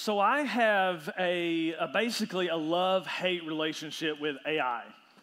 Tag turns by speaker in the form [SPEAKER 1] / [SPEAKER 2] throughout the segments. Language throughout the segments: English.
[SPEAKER 1] So I have basically a love-hate relationship with AI.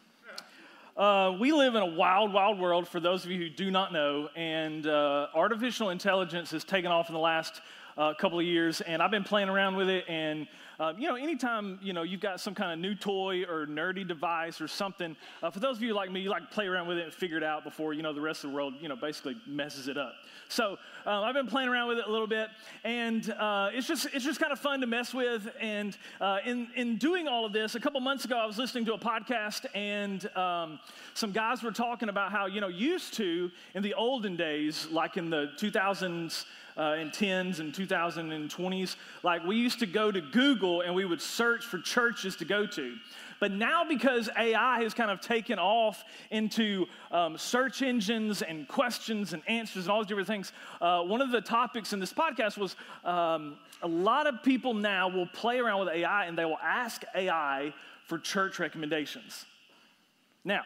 [SPEAKER 1] We live in a wild, wild world, for those of you who do not know, and artificial intelligence has taken off in the last couple of years, and I've been playing around with it, and anytime, you've got some kind of new toy or nerdy device or something, for those of you like me, you like to play around with it and figure it out before, the rest of the world, basically messes it up. So I've been playing around with it a little bit, and it's just kind of fun to mess with, and in doing all of this, a couple months ago, I was listening to a podcast, and some guys were talking about how, used to, in the olden days, like in the 2000s, and 10s and 2020s, like we used to go to Google and we would search for churches to go to. But now, because AI has kind of taken off into search engines and questions and answers and all these different things, one of the topics in this podcast was a lot of people now will play around with AI and they will ask AI for church recommendations. Now,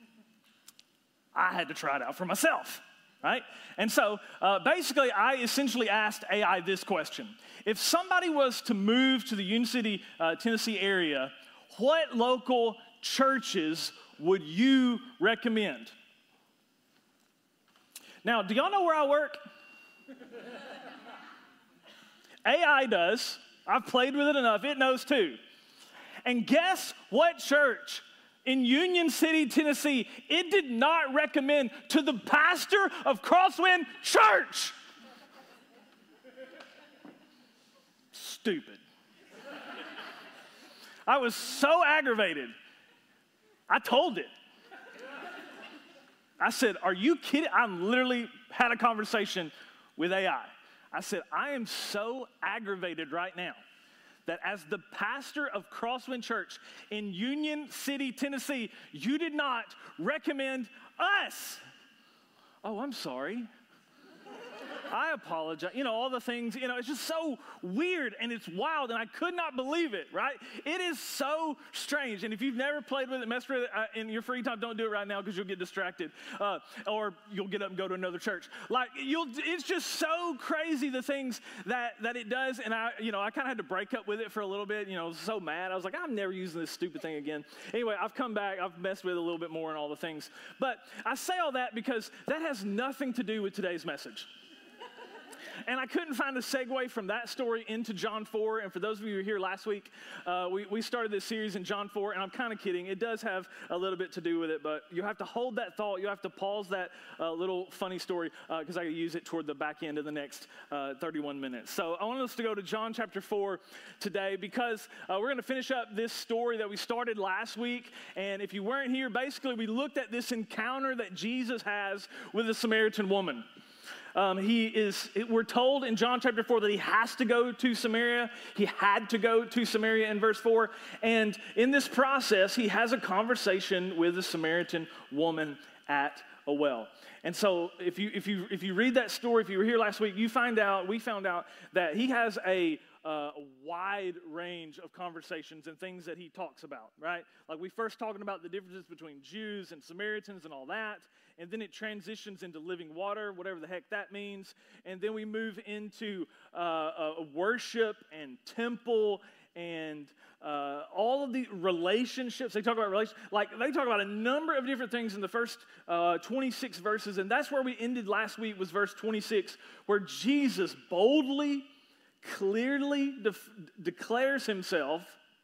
[SPEAKER 1] I had to try it out for myself. Right? And so basically, I essentially asked AI this question. If somebody was to move to the Union City, Tennessee area, what local churches would you recommend? Now, do y'all know where I work? AI does. I've played with it enough. It knows too. And guess what church? In Union City, Tennessee, it did not recommend to the pastor of Crosswind Church. Stupid. I was so aggravated. I told it. I said, are you kidding? I literally had a conversation with AI. I said, I am so aggravated right now that as the pastor of Crosswind Church in Union City, Tennessee, you did not recommend us. Oh, I'm sorry. I apologize. All the things, it's just so weird and it's wild and I could not believe it, right? It is so strange. And if you've never played with it, messed with it in your free time, don't do it right now because you'll get distracted or you'll get up and go to another church. It's just so crazy the things that it does. And I kind of had to break up with it for a little bit, I was so mad. I was like, I'm never using this stupid thing again. Anyway, I've come back, I've messed with it a little bit more and all the things. But I say all that because that has nothing to do with today's message. And I couldn't find a segue from that story into John 4. And for those of you who were here last week, we started this series in John 4. And I'm kind of kidding. It does have a little bit to do with it. But you have to hold that thought. You have to pause that little funny story because I use it toward the back end of the next 31 minutes. So I want us to go to John chapter 4 today because we're going to finish up this story that we started last week. And if you weren't here, basically we looked at this encounter that Jesus has with a Samaritan woman. We're told in John chapter 4 that he has to go to Samaria. He had to go to Samaria in verse 4. And in this process, he has a conversation with a Samaritan woman at a well. And so if you read that story, if you were here last week, we found out that he has a wide range of conversations and things that he talks about, right? Like we first talking about the differences between Jews and Samaritans and all that, and then it transitions into living water, whatever the heck that means, and then we move into worship and temple and all of the relationships. They talk about relationships, they talk about a number of different things in the first 26 verses, and that's where we ended last week was verse 26, where Jesus boldly, clearly declares himself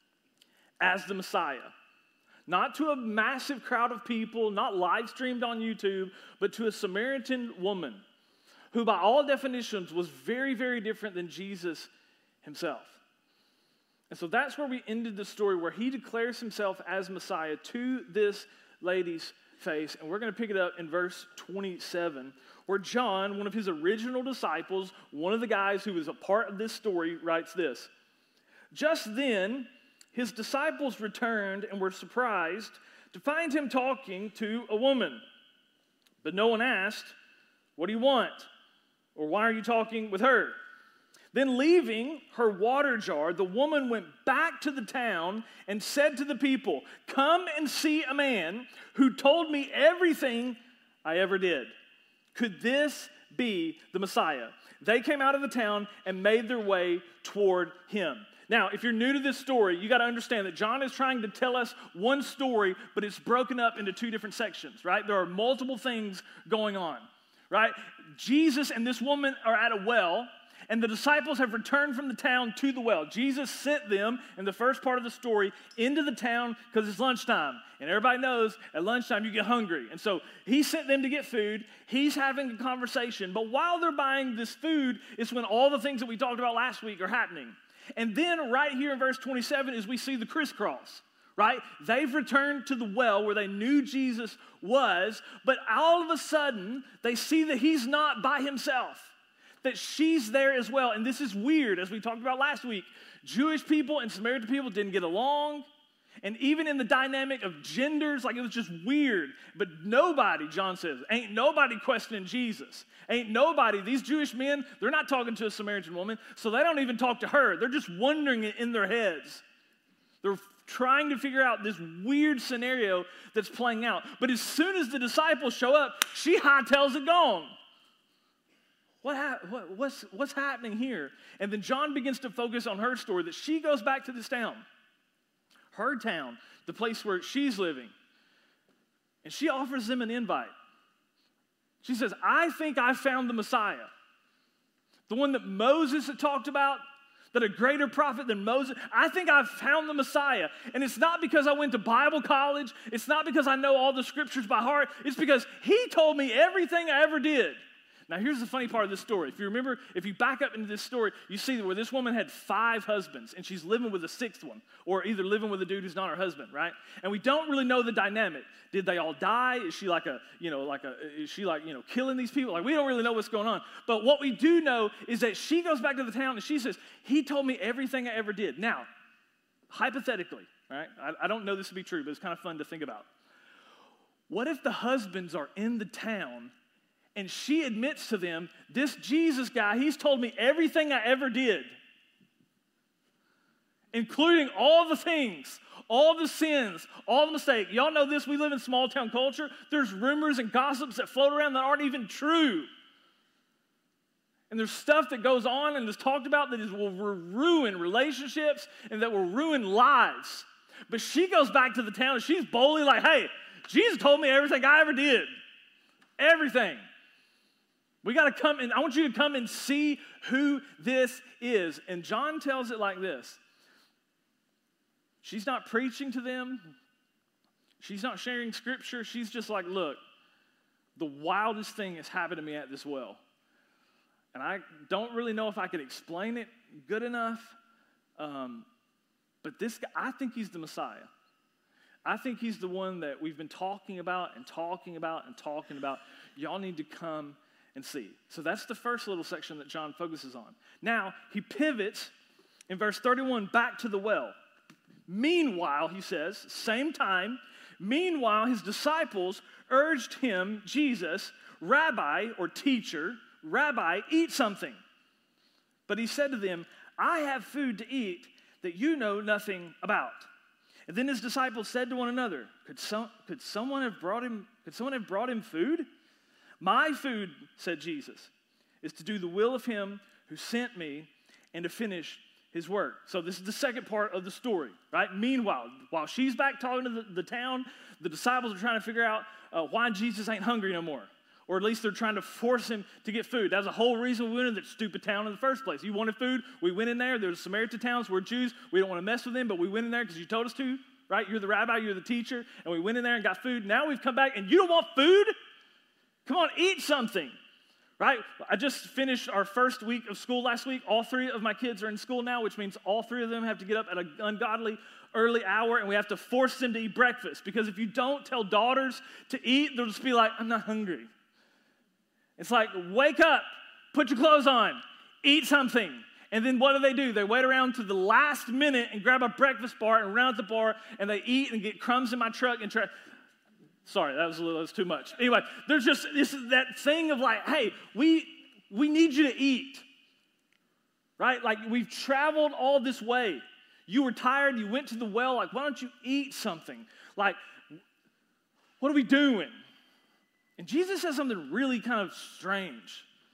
[SPEAKER 1] as the Messiah. Not to a massive crowd of people, not live streamed on YouTube, but to a Samaritan woman who by all definitions was very, very different than Jesus himself. And so that's where we ended the story, where he declares himself as Messiah to this lady's face. And we're going to pick it up in verse 27, where John, one of his original disciples, one of the guys who was a part of this story, writes this. Just then, his disciples returned and were surprised to find him talking to a woman. But no one asked, what do you want? Or why are you talking with her? Then leaving her water jar, the woman went back to the town and said to the people, come and see a man who told me everything I ever did. Could this be the Messiah. They came out of the town and made their way toward him. Now, if you're new to this story, you got to understand that John is trying to tell us one story, but it's broken up into two different sections, right? There are multiple things going on, right? Jesus and this woman are at a well, and the disciples have returned from the town to the well. Jesus sent them, in the first part of the story, into the town because it's lunchtime. And everybody knows at lunchtime you get hungry. And so he sent them to get food. He's having a conversation. But while they're buying this food, it's when all the things that we talked about last week are happening. And then right here in verse 27 is we see the crisscross, right? They've returned to the well where they knew Jesus was, but all of a sudden they see that he's not by himself, that she's there as well. And this is weird, as we talked about last week. Jewish people and Samaritan people didn't get along. And even in the dynamic of genders, like it was just weird. But nobody, John says, ain't nobody questioning Jesus. Ain't nobody, these Jewish men, they're not talking to a Samaritan woman, so they don't even talk to her. They're just wondering it in their heads. They're trying to figure out this weird scenario that's playing out. But as soon as the disciples show up, she hightails it gone. What's happening here? And then John begins to focus on her story, that she goes back to this town, her town, the place where she's living. And she offers them an invite. She says, I think I found the Messiah. The one that Moses had talked about, that a greater prophet than Moses. I think I've found the Messiah. And it's not because I went to Bible college. It's not because I know all the scriptures by heart. It's because he told me everything I ever did. Now, here's the funny part of this story. If you remember, if you back up into this story, you see where this woman had 5 husbands, and she's living with a 6th one, or either living with a dude who's not her husband, right? And we don't really know the dynamic. Did they all die? Is she killing these people? Like, we don't really know what's going on. But what we do know is that she goes back to the town, and she says, he told me everything I ever did. Now, hypothetically, right? I don't know this to be true, but it's kind of fun to think about. What if the husbands are in the town, and she admits to them, this Jesus guy, he's told me everything I ever did, including all the things, all the sins, all the mistakes. Y'all know this, we live in small town culture. There's rumors and gossips that float around that aren't even true. And there's stuff that goes on and is talked about that will ruin relationships and that will ruin lives. But she goes back to the town and she's boldly like, hey, Jesus told me everything I ever did. Everything. We got to come and I want you to come and see who this is. And John tells it like this. She's not preaching to them. She's not sharing scripture. She's just like, look, the wildest thing has happened to me at this well. And I don't really know if I could explain it good enough. But this guy, I think he's the Messiah. I think he's the one that we've been talking about and talking about and talking about. Y'all need to come and see. So that's the first little section that John focuses on. Now, he pivots in verse 31 back to the well. Meanwhile, he says, same time, meanwhile, his disciples urged him, Jesus, Rabbi or teacher, Rabbi, eat something. But he said to them, I have food to eat that you know nothing about. And then his disciples said to one another, could someone have brought him food? My food, said Jesus, is to do the will of him who sent me and to finish his work. So this is the second part of the story, right? Meanwhile, while she's back talking to the town, the disciples are trying to figure out why Jesus ain't hungry no more. Or at least they're trying to force him to get food. That's the whole reason we went in that stupid town in the first place. You wanted food, we went in there. There's Samaritan towns, we're Jews, we don't want to mess with them, but we went in there because you told us to, right? You're the rabbi, you're the teacher, and we went in there and got food. Now we've come back and you don't want food? Come on, eat something, right? I just finished our first week of school last week. All 3 of my kids are in school now, which means all 3 of them have to get up at an ungodly early hour, and we have to force them to eat breakfast. Because if you don't tell daughters to eat, they'll just be like, I'm not hungry. It's like, wake up, put your clothes on, eat something. And then what do? They wait around to the last minute and grab a breakfast bar and run out the bar, and they eat and get crumbs in my truck and try. Sorry, that was too much. Anyway, there's just that thing of like, hey, we need you to eat, right? Like, we've traveled all this way. You were tired, you went to the well, like, why don't you eat something? Like, what are we doing? And Jesus says something really kind of strange.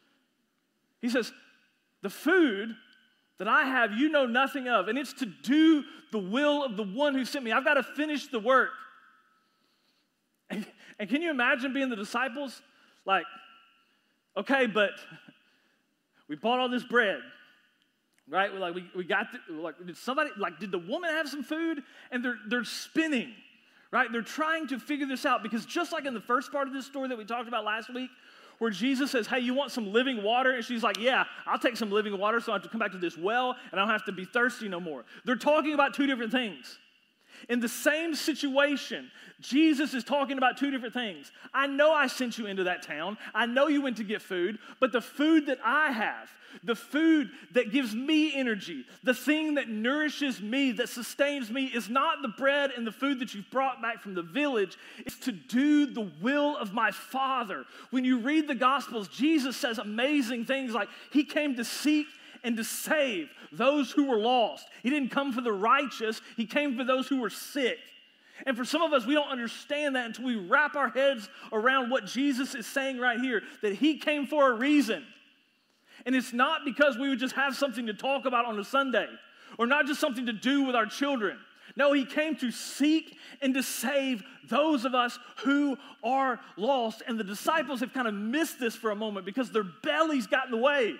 [SPEAKER 1] He says, the food that I have, you know nothing of, and it's to do the will of the one who sent me. I've got to finish the work. And can you imagine being the disciples? Like, okay, but we bought all this bread, right? We got, did the woman have some food? And they're spinning, right? They're trying to figure this out because just like in the first part of this story that we talked about last week, where Jesus says, hey, you want some living water? And she's like, yeah, I'll take some living water so I have to come back to this well and I don't have to be thirsty no more. They're talking about two different things. In the same situation, Jesus is talking about two different things. I know I sent you into that town. I know you went to get food, but the food that I have, the food that gives me energy, the thing that nourishes me, that sustains me, is not the bread and the food that you've brought back from the village. It's to do the will of my Father. When you read the Gospels, Jesus says amazing things like he came to seek and to save those who were lost. He didn't come for the righteous. He came for those who were sick. And for some of us, we don't understand that until we wrap our heads around what Jesus is saying right here, that he came for a reason. And it's not because we would just have something to talk about on a Sunday or not just something to do with our children. No, he came to seek and to save those of us who are lost. And the disciples have kind of missed this for a moment because their bellies got in the way.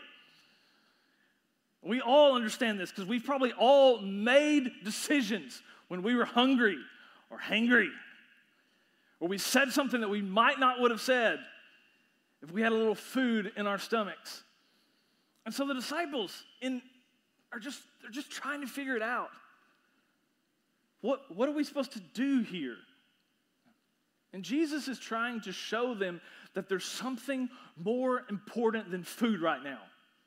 [SPEAKER 1] We all understand this because we've probably all made decisions when we were hungry or hangry, or we said something that we might not would have said if we had a little food in our stomachs. And so the disciples they're just trying to figure it out. What are we supposed to do here? And Jesus is trying to show them that there's something more important than food right now.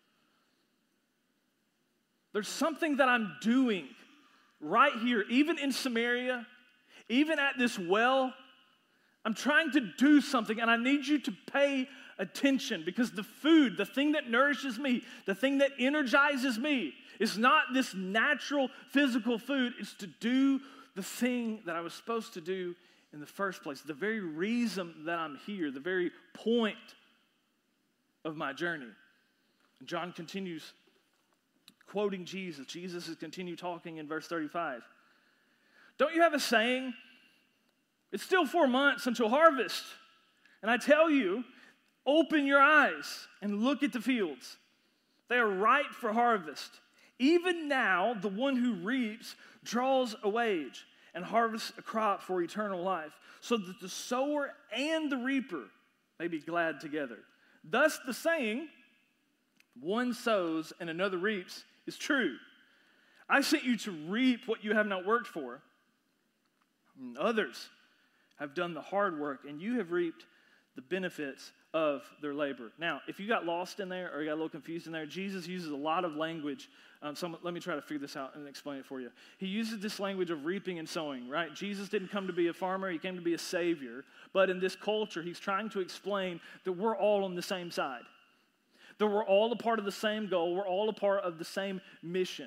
[SPEAKER 1] There's something that I'm doing right here, even in Samaria, even at this well. I'm trying to do something, and I need you to pay attention because the food, the thing that nourishes me, the thing that energizes me, is not this natural physical food. It's to do the thing that I was supposed to do in the first place, the very reason that I'm here, the very point of my journey. And John continues quoting Jesus. Jesus is continue talking in verse 35. Don't you have a saying? It's still 4 months until harvest. And I tell you, open your eyes and look at the fields. They are ripe for harvest. Even now, the one who reaps draws a wage and harvests a crop for eternal life, so that the sower and the reaper may be glad together. Thus the saying, one sows and another reaps, is true. I sent you to reap what you have not worked for. And others have done the hard work, and you have reaped the benefits of their labor. Now, if you got lost in there or you got a little confused in there, Jesus uses a lot of language. So let me try to figure this out and explain it for you. He uses this language of reaping and sowing, right? Jesus didn't come to be a farmer. He came to be a savior. But in this culture, he's trying to explain that we're all on the same side, that we're all a part of the same goal. We're all a part of the same mission,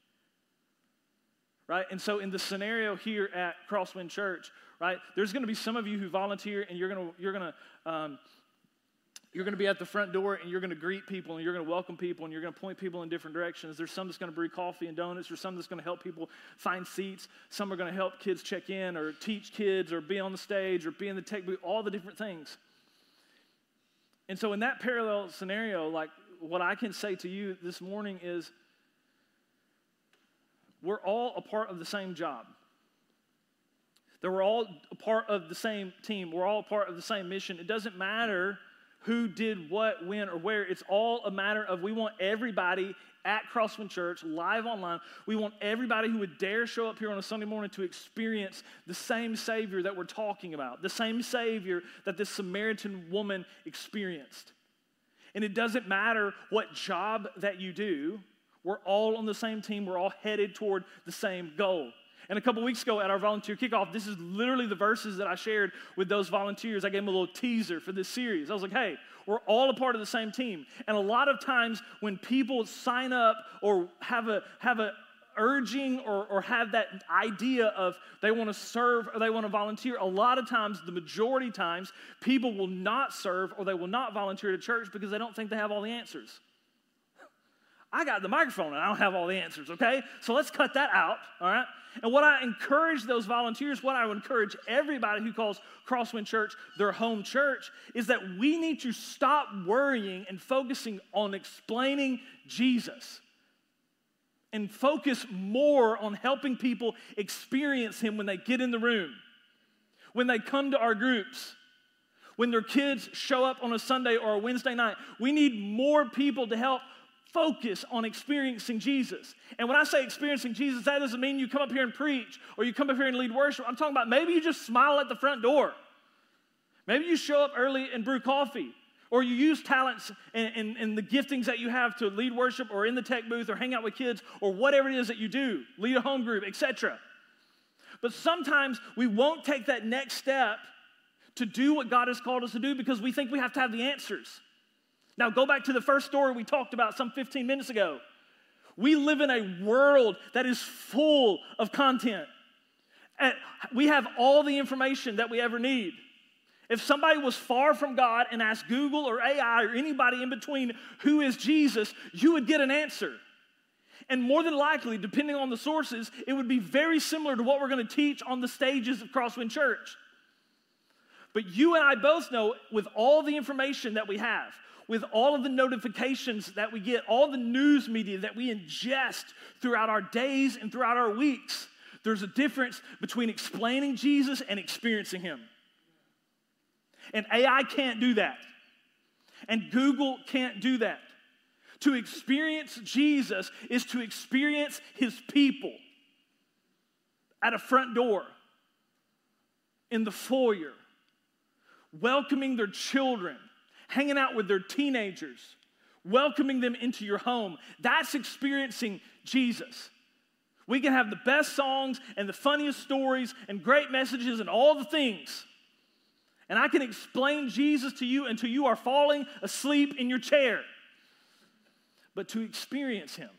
[SPEAKER 1] right? And so in the scenario here at Crosswind Church, right, there's going to be some of you who volunteer, and you're going to be at the front door, and you're going to greet people, and you're going to welcome people, and you're going to point people in different directions. There's some that's going to brew coffee and donuts. There's some that's going to help people find seats. Some are going to help kids check in or teach kids or be on the stage or be in the tech booth, all the different things. And so in that parallel scenario, like what I can say to you this morning is we're all a part of the same job. That we're all a part of the same team. We're all a part of the same mission. It doesn't matter who did what, when, or where. It's all a matter of we want everybody at Crosswind Church, live online, we want everybody who would dare show up here on a Sunday morning to experience the same Savior that we're talking about, the same Savior that this Samaritan woman experienced. And it doesn't matter what job that you do, we're all on the same team, we're all headed toward the same goal. And a couple weeks ago at our volunteer kickoff, this is literally the verses that I shared with those volunteers. I gave them a little teaser for this series. I was like, hey, we're all a part of the same team. And a lot of times when people sign up or have a urging or have that idea of they want to serve or they want to volunteer, a lot of times, the majority times, people will not serve or they will not volunteer at church because they don't think they have all the answers. I got the microphone and I don't have all the answers, okay? So let's cut that out, all right? And what I encourage those volunteers, what I would encourage everybody who calls Crosswind Church their home church, is that we need to stop worrying and focusing on explaining Jesus and focus more on helping people experience him when they get in the room, when they come to our groups, when their kids show up on a Sunday or a Wednesday night. We need more people to help focus on experiencing Jesus. And when I say experiencing Jesus, that doesn't mean you come up here and preach or you come up here and lead worship. I'm talking about maybe you just smile at the front door. Maybe you show up early and brew coffee, or you use talents and the giftings that you have to lead worship or in the tech booth or hang out with kids or whatever it is that you do, lead a home group, etc. But sometimes we won't take that next step to do what God has called us to do because we think we have to have the answers. Now, go back to the first story we talked about some 15 minutes ago. We live in a world that is full of content. And we have all the information that we ever need. If somebody was far from God and asked Google or AI or anybody in between, who is Jesus, you would get an answer. And more than likely, depending on the sources, it would be very similar to what we're going to teach on the stages of Crosswind Church. But you and I both know, with all the information that we have, with all of the notifications that we get, all the news media that we ingest throughout our days and throughout our weeks, there's a difference between explaining Jesus and experiencing him. And AI can't do that. And Google can't do that. To experience Jesus is to experience his people at a front door, in the foyer, welcoming their children, hanging out with their teenagers, welcoming them into your home. That's experiencing Jesus. We can have the best songs and the funniest stories and great messages and all the things. And I can explain Jesus to you until you are falling asleep in your chair. But to experience him,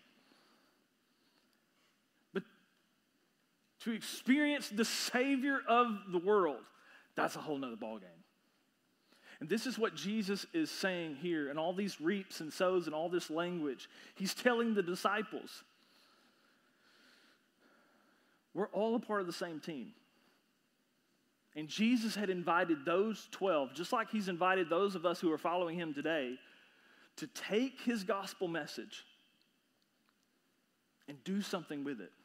[SPEAKER 1] but to experience the Savior of the world, that's a whole nother ballgame. And this is what Jesus is saying here, and all these reaps and sows and all this language. He's telling the disciples, we're all a part of the same team. And Jesus had invited those 12, just like he's invited those of us who are following him today, to take his gospel message and do something with it.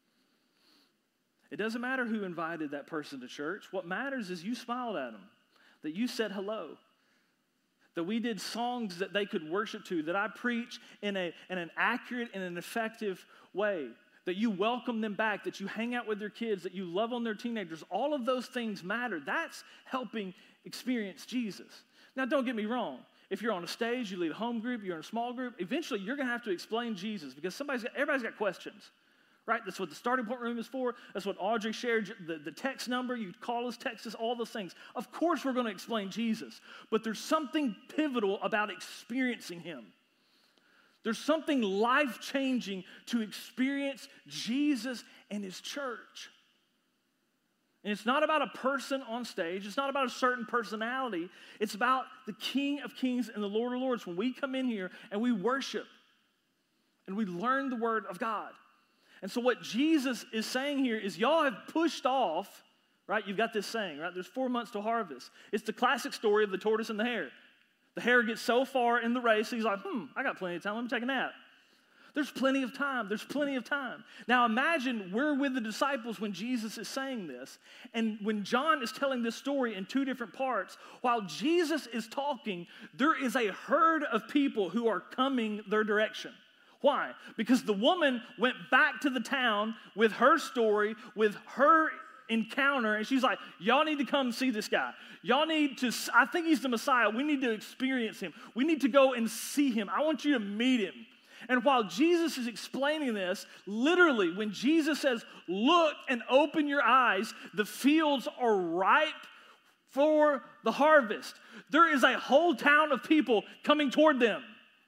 [SPEAKER 1] It doesn't matter who invited that person to church. What matters is you smiled at them, that you said hello, that we did songs that they could worship to, that I preach in an accurate and an effective way, that you welcome them back, that you hang out with their kids, that you love on their teenagers. All of those things matter. That's helping experience Jesus. Now, don't get me wrong. If you're on a stage, you lead a home group, you're in a small group, eventually you're going to have to explain Jesus because everybody's got questions, right? That's what the starting point room is for. That's what Audrey shared, the text number. You call us, text us, all those things. Of course we're going to explain Jesus, but there's something pivotal about experiencing him. There's something life-changing to experience Jesus and his church. And it's not about a person on stage. It's not about a certain personality. It's about the King of Kings and the Lord of Lords. When we come in here and we worship and we learn the word of God. And so what Jesus is saying here is y'all have pushed off, right? You've got this saying, right? There's 4 months to harvest. It's the classic story of the tortoise and the hare. The hare gets so far in the race, he's like, I got plenty of time. Let me take a nap. There's plenty of time. There's plenty of time. Now imagine we're with the disciples when Jesus is saying this. And when John is telling this story in two different parts, while Jesus is talking, there is a herd of people who are coming their direction. Why? Because the woman went back to the town with her story, with her encounter, and she's like, y'all need to come see this guy. Y'all need to, I think he's the Messiah. We need to experience him. We need to go and see him. I want you to meet him. And while Jesus is explaining this, literally, when Jesus says, look and open your eyes, the fields are ripe for the harvest. There is a whole town of people coming toward them.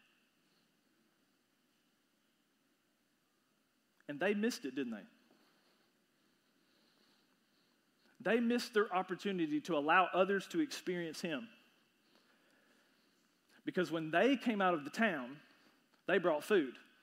[SPEAKER 1] And they missed it, didn't they? They missed their opportunity to allow others to experience him. Because when they came out of the town, they brought food.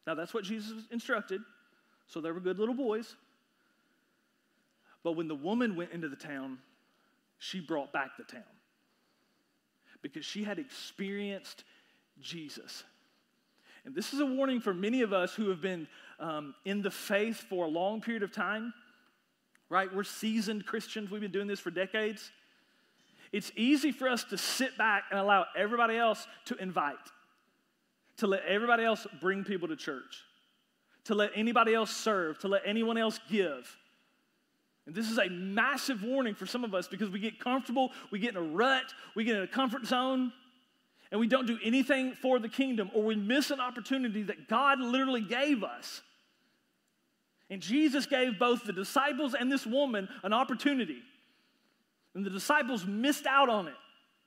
[SPEAKER 1] Now, that's what Jesus instructed, so they were good little boys. But when the woman went into the town, she brought back the town because she had experienced Jesus. And this is a warning for many of us who have been in the faith for a long period of time, right? We're seasoned Christians. We've been doing this for decades. It's easy for us to sit back and allow everybody else to invite, to let everybody else bring people to church, to let anybody else serve, to let anyone else give. And this is a massive warning for some of us because we get comfortable, we get in a rut, we get in a comfort zone, and we don't do anything for the kingdom, or we miss an opportunity that God literally gave us. And Jesus gave both the disciples and this woman an opportunity. And the disciples missed out on it.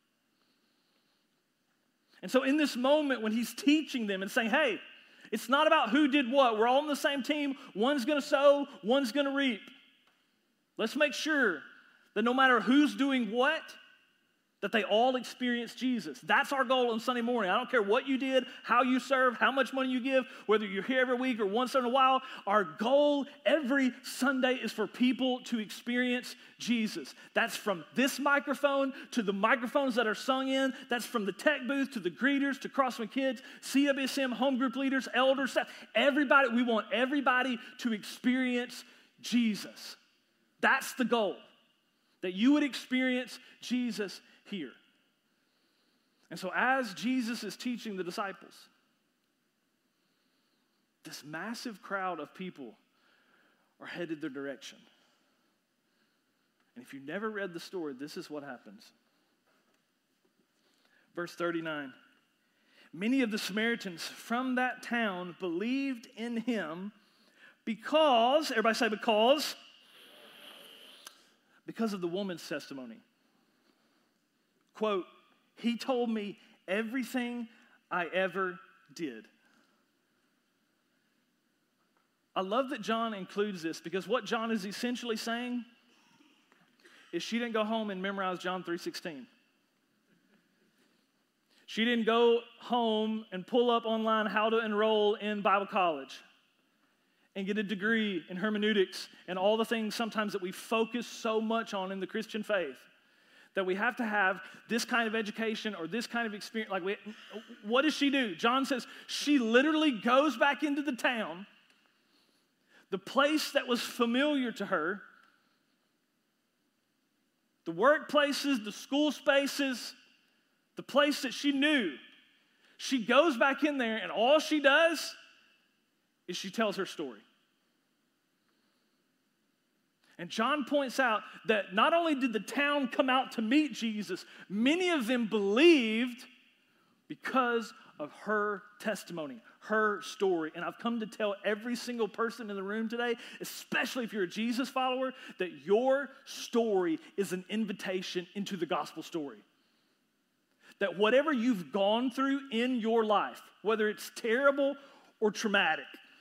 [SPEAKER 1] And so in this moment when he's teaching them and saying, hey, it's not about who did what. We're all on the same team. One's going to sow, one's going to reap. Let's make sure that no matter who's doing what, that they all experience Jesus. That's our goal on Sunday morning. I don't care what you did, how you serve, how much money you give, whether you're here every week or once in a while. Our goal every Sunday is for people to experience Jesus. That's from this microphone to the microphones that are sung in. That's from the tech booth to the greeters to Crossman Kids, CWSM, home group leaders, elders, staff. Everybody, we want everybody to experience Jesus. That's the goal, that you would experience Jesus here. And so as Jesus is teaching the disciples, this massive crowd of people are headed their direction. And if you never read the story, this is what happens. Verse 39, many of the Samaritans from that town believed in him because, everybody say because of the woman's testimony. Quote, he told me everything I ever did. I love that John includes this because what John is essentially saying is she didn't go home and memorize John 3:16. She didn't go home and pull up online how to enroll in Bible college and get a degree in hermeneutics and all the things sometimes that we focus so much on in the Christian faith. That we have to have this kind of education or this kind of experience. What does she do? John says she literally goes back into the town, the place that was familiar to her, the workplaces, the school spaces, the place that she knew. She goes back in there and all she does is she tells her story. And John points out that not only did the town come out to meet Jesus, many of them believed because of her testimony, her story. And I've come to tell every single person in the room today, especially if you're a Jesus follower, that your story is an invitation into the gospel story. That whatever you've gone through in your life, whether it's terrible or traumatic,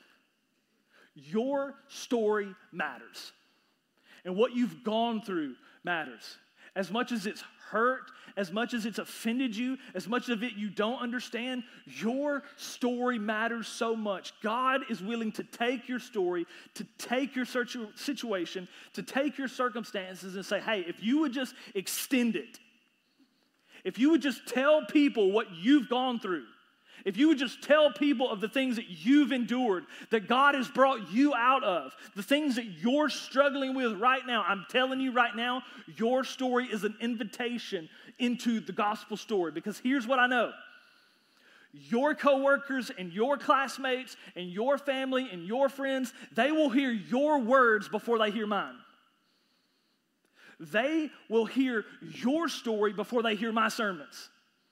[SPEAKER 1] your story matters. And what you've gone through matters. As much as it's hurt, as much as it's offended you, as much of it you don't understand, your story matters so much. God is willing to take your story, to take your situation, to take your circumstances and say, hey, if you would just extend it, if you would just tell people what you've gone through, if you would just tell people of the things that you've endured, that God has brought you out of, the things that you're struggling with right now, I'm telling you right now, your story is an invitation into the gospel story. Because here's what I know. Your coworkers and your classmates and your family and your friends, they will hear your words before they hear mine. They will hear your story before they hear my sermons.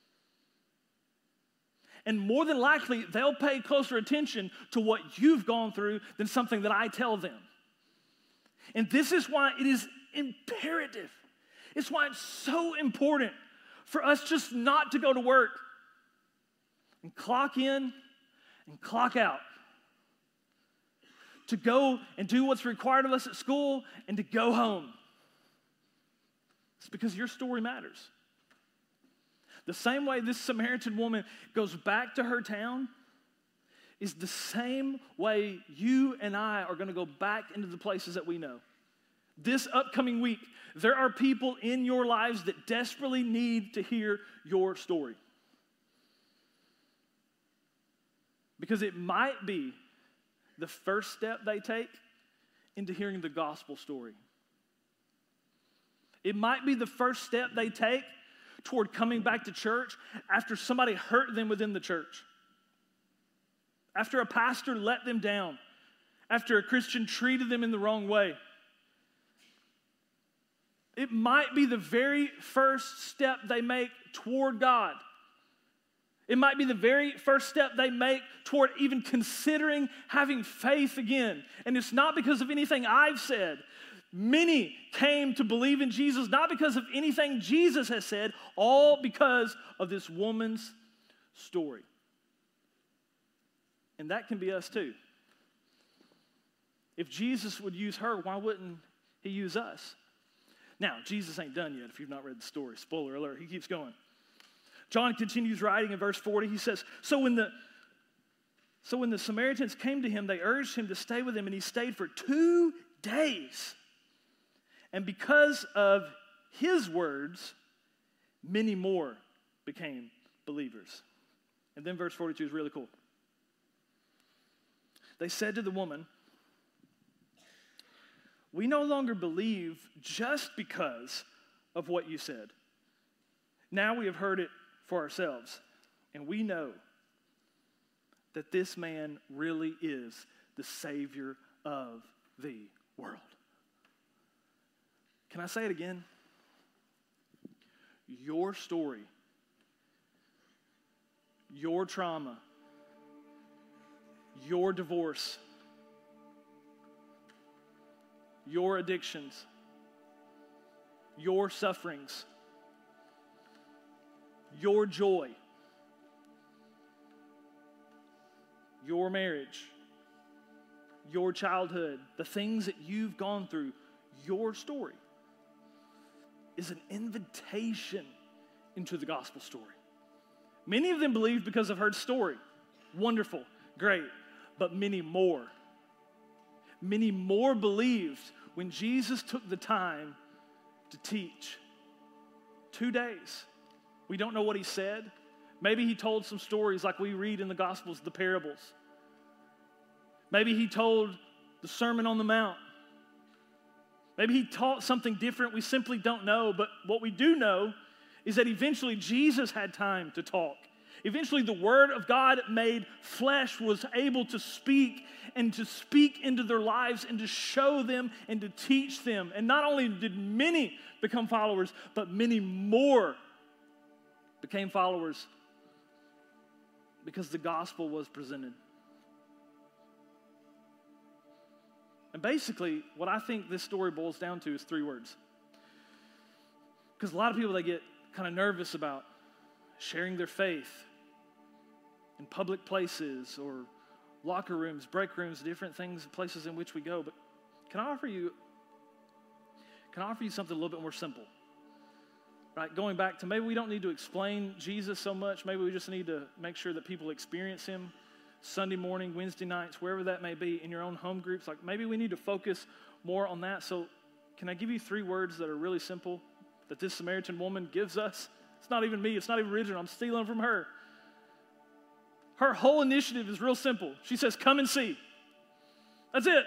[SPEAKER 1] And more than likely, they'll pay closer attention to what you've gone through than something that I tell them. And this is why it is imperative. It's why it's so important for us just not to go to work and clock in and clock out. To go and do what's required of us at school and to go home. It's because your story matters. The same way this Samaritan woman goes back to her town is the same way you and I are going to go back into the places that we know. This upcoming week, there are people in your lives that desperately need to hear your story. Because it might be the first step they take into hearing the gospel story. It might be the first step they take toward coming back to church after somebody hurt them within the church. After a pastor let them down. After a Christian treated them in the wrong way. It might be the very first step they make toward God. It might be the very first step they make toward even considering having faith again. And it's not because of anything I've said. Many came to believe in Jesus not because of anything Jesus has said, all because of this woman's story. And that can be us too. If Jesus would use her, why wouldn't he use us? Now, Jesus ain't done yet if you've not read the story. Spoiler alert, he keeps going. John continues writing in verse 40. He says, So when the Samaritans came to him, they urged him to stay with them, and he stayed for 2 days. And because of his words, many more became believers. And then verse 42 is really cool. They said to the woman, we no longer believe just because of what you said. Now we have heard it for ourselves, and we know that this man really is the Savior of the world. Can I say it again? Your story, your trauma, your divorce, your addictions, your sufferings, your joy, your marriage, your childhood, the things that you've gone through, your story is an invitation into the gospel story. Many of them believed because of her story. Wonderful, great, but many more believed when Jesus took the time to teach. 2 days. We don't know what he said. Maybe he told some stories like we read in the Gospels, the parables. Maybe he told the Sermon on the Mount. Maybe he taught something different. We simply don't know. But what we do know is that eventually Jesus had time to talk. Eventually the Word of God made flesh was able to speak into their lives and to show them and to teach them. And not only did many become followers, but many more became followers because the gospel was presented. And basically, what I think this story boils down to is 3 words. Because a lot of people, they get kind of nervous about sharing their faith in public places or locker rooms, break rooms, different things, places in which we go. But can I offer you something a little bit more simple? Right? Going back to maybe we don't need to explain Jesus so much. Maybe we just need to make sure that people experience him Sunday morning, Wednesday nights, wherever that may be, in your own home groups. Like maybe we need to focus more on that. So can I give you 3 words that are really simple that this Samaritan woman gives us? It's not even me. It's not even original. I'm stealing from her. Her whole initiative is real simple. She says, come and see. That's it.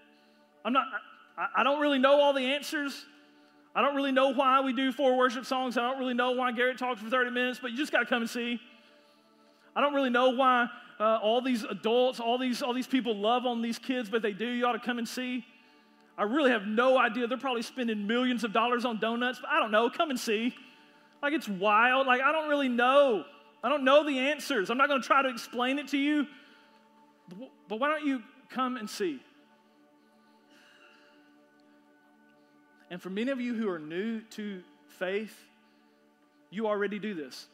[SPEAKER 1] I don't really know all the answers. I don't really know why we do 4 worship songs. I don't really know why Garrett talks for 30 minutes, but you just got to come and see. I don't really know why all these adults, all these people love on these kids, but they do. You ought to come and see. I really have no idea. They're probably spending millions of dollars on donuts, but I don't know. Come and see. Like, it's wild. Like, I don't really know. I don't know the answers. I'm not going to try to explain it to you, but why don't you come and see? And for many of you who are new to faith, you already do this.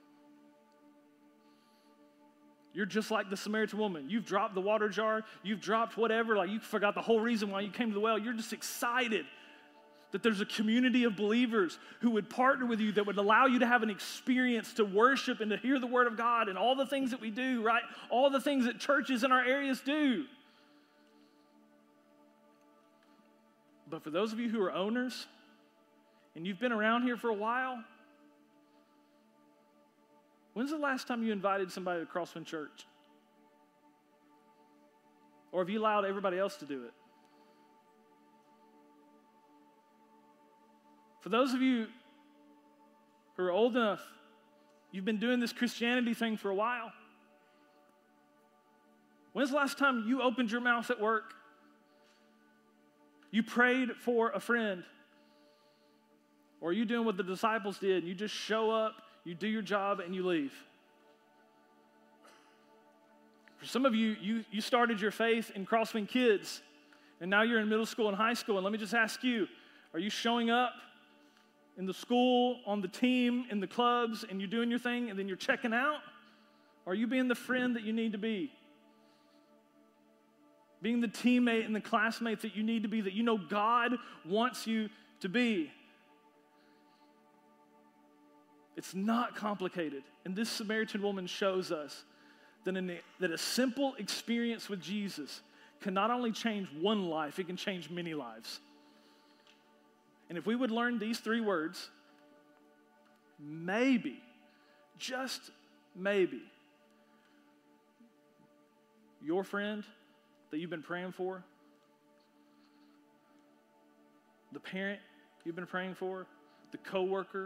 [SPEAKER 1] You're just like the Samaritan woman. You've dropped the water jar. You've dropped whatever. Like you forgot the whole reason why you came to the well. You're just excited that there's a community of believers who would partner with you, that would allow you to have an experience to worship and to hear the word of God and all the things that we do, right? All the things that churches in our areas do. But for those of you who are owners and you've been around here for a while, when's the last time you invited somebody to Crosswind Church? Or have you allowed everybody else to do it? For those of you who are old enough, you've been doing this Christianity thing for a while. When's the last time you opened your mouth at work? You prayed for a friend? Or are you doing what the disciples did? You just show up, you do your job, and you leave? For some of you, you started your faith in Crosswind Kids, and now you're in middle school and high school. And let me just ask you, are you showing up in the school, on the team, in the clubs, and you're doing your thing, and then you're checking out? Or are you being the friend that you need to be? Being the teammate and the classmate that you need to be, that you know God wants you to be. It's not complicated. And this Samaritan woman shows us that a simple experience with Jesus can not only change one life, it can change many lives. And if we would learn these 3 words, maybe, just maybe, your friend that you've been praying for, the parent you've been praying for, the coworker,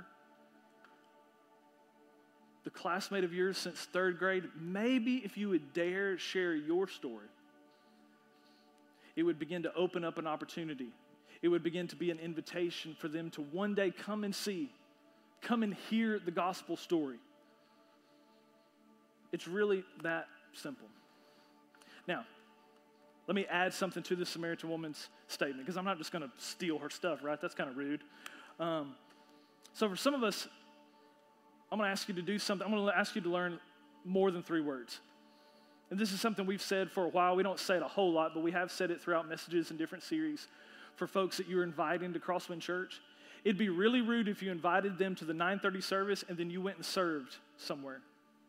[SPEAKER 1] the classmate of yours since 3rd grade, maybe if you would dare share your story, it would begin to open up an opportunity. It would begin to be an invitation for them to one day come and see, come and hear the gospel story. It's really that simple. Now, let me add something to the Samaritan woman's statement, because I'm not just going to steal her stuff, right? That's kind of rude. So for some of us, I'm going to ask you to do something. I'm going to ask you to learn more than 3 words. And this is something we've said for a while. We don't say it a whole lot, but we have said it throughout messages and different series for folks that you're inviting to Crosswind Church. It'd be really rude if you invited them to the 9:30 service and then you went and served somewhere.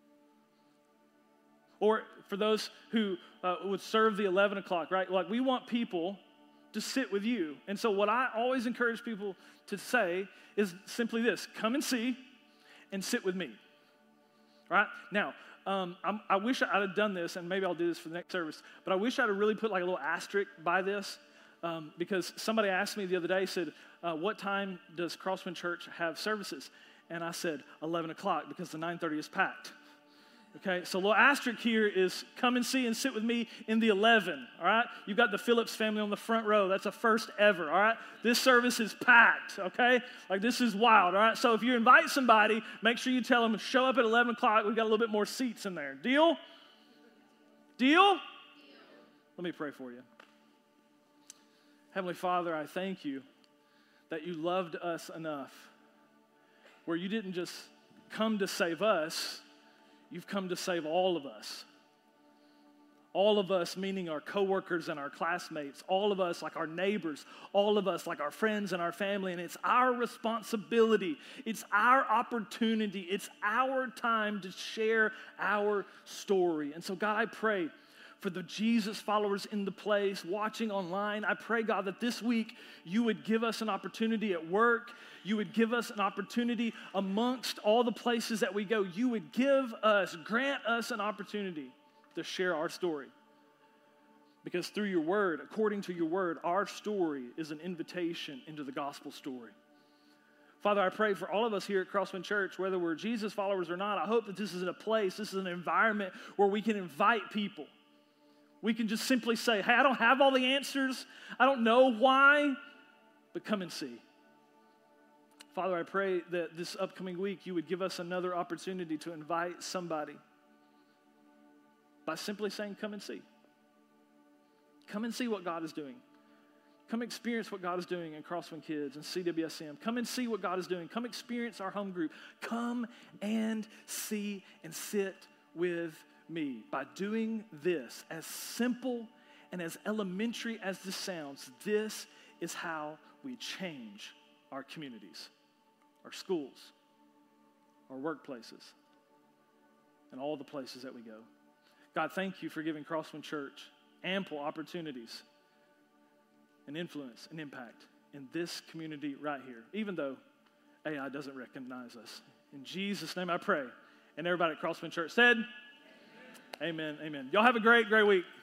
[SPEAKER 1] Or for those who would serve the 11 o'clock, right? Like, we want people to sit with you. And so what I always encourage people to say is simply this: come and see and sit with me, right? Now, I wish I'd have done this, and maybe I'll do this for the next service, but I wish I'd have really put like a little asterisk by this, because somebody asked me the other day, said, what time does Crosswind Church have services? And I said, 11 o'clock, because the 9:30 is packed. Okay, so a little asterisk here is come and see and sit with me in the 11, all right? You've got the Phillips family on the front row. That's a first ever, all right? This service is packed, okay? Like, this is wild, all right? So if you invite somebody, make sure you tell them, show up at 11 o'clock. We've got a little bit more seats in there. Deal? Deal? Let me pray for you. Heavenly Father, I thank you that you loved us enough where you didn't just come to save us, you've come to save all of us. All of us, meaning our coworkers and our classmates, all of us like our neighbors, all of us like our friends and our family, and it's our responsibility, it's our opportunity, it's our time to share our story. And so, God, I pray for the Jesus followers in the place, watching online. I pray, God, that this week you would give us an opportunity at work. You would give us an opportunity amongst all the places that we go. You would grant us an opportunity to share our story. Because through your word, according to your word, our story is an invitation into the gospel story. Father, I pray for all of us here at Crosswind Church, whether we're Jesus followers or not, I hope that this is a place, this is an environment where we can invite people. We can just simply say, hey, I don't have all the answers. I don't know why, but come and see. Father, I pray that this upcoming week you would give us another opportunity to invite somebody by simply saying, come and see. Come and see what God is doing. Come experience what God is doing in Crosswind Kids and CWSM. Come and see what God is doing. Come experience our home group. Come and see and sit with me. By doing this, as simple and as elementary as this sounds, this is how we change our communities, our schools, our workplaces, and all the places that we go. God, thank you for giving Crosswind Church ample opportunities and influence and impact in this community right here, even though AI doesn't recognize us. In Jesus' name I pray. And everybody at Crosswind Church said, amen, amen. Y'all have a great, great week.